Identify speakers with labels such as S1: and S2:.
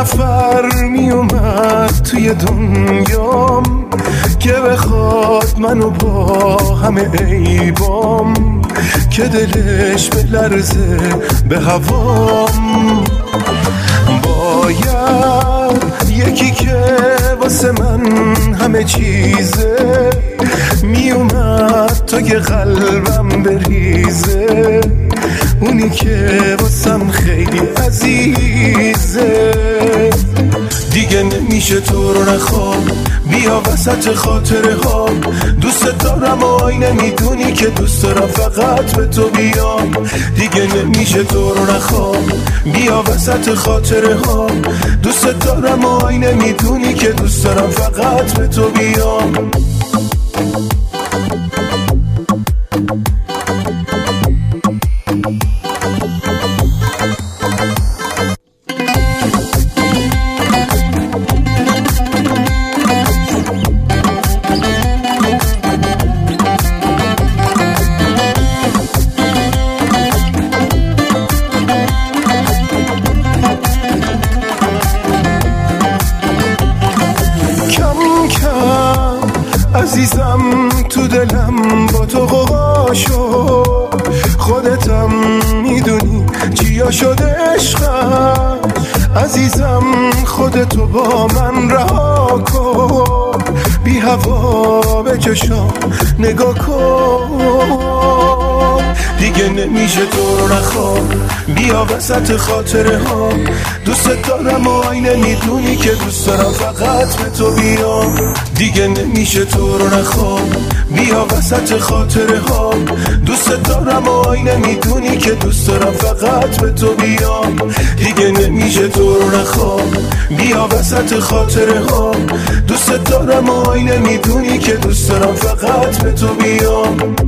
S1: نفر می اومد توی دنیام که بخواد منو با همه عیبام، که دلش بلرزه به هوام. باید یکی که واسه من همه چیزه می اومد تا که قلبم بریزه، اونی که واسم خیلی عزیزه. دیگه نمیشه تو رو نخوام، بیا وسط خاطره ها. دوست دارم و آینه میدونی که دوست دارم فقط به تو بیام. دیگه نمیشه تو رو نخوام، بیا وسط خاطره ها. دوست دارم و آینه میدونی که دوست دارم فقط به تو بیام. عزیزم تو دلم با تو قوا شد، خودتم میدونی چیا شده عشقم. عزیزم خودتو با من رها کن، بی هوا به چشام نگاه کن. دیگه نمیشه تو رو نخوام، بیا وسط خاطره ها. دوست دارم و آینه میدونی که دوست دارم فقط به تو بیام. دیگه نمیشه تو رو نخوام، بیا وسط خاطره ها. دوست دارم و آینه میدونی که دوست دارم فقط به تو بیام. دیگه نمیشه تو رو نخوام، بیا وسط خاطره ها. دوست دارم و آینه میدونی که دوست دارم فقط به تو بیام.